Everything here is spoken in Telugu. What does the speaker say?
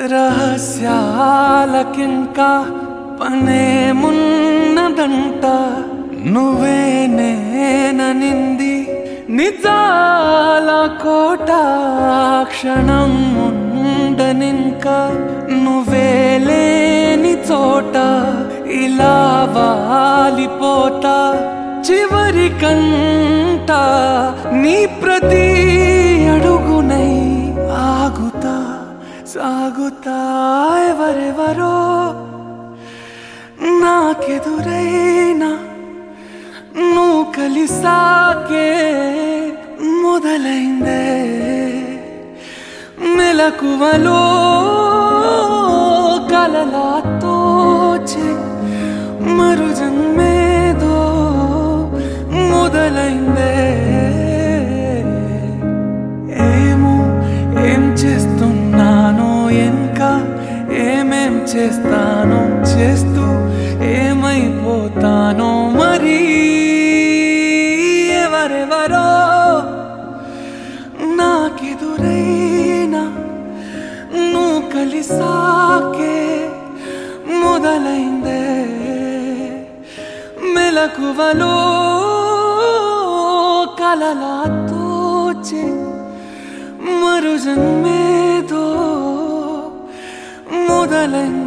రహస్యాలకింకా పనేమున్నదంట నువ్వే నేననింది నిజాల కోట క్షణం ఉండనింకా నువ్వే లేని చోట ఇలా వాలిపోతా చివరికంట నీ ప్రతి అడుగునై ఆగుతా సాగుతా ఎవరెవరో నాకెదురైనా నువ్వు కలిసాకే మొదలైందే మెలకువలో కలలా తోచే మరు జన్మేదో మొదలైందే ఏమో ఏం చేస్తున్నానో ఇంకా ఏమేం చేస్తానో చేస్తూ ఏమైపోతానో మరి ఎవరెవరో నాకెదురైనా నువ్వు కలిసాకే మొదలైందే మెలకువలో కలలా తోచే మరు జన్మేదో మొదలైందే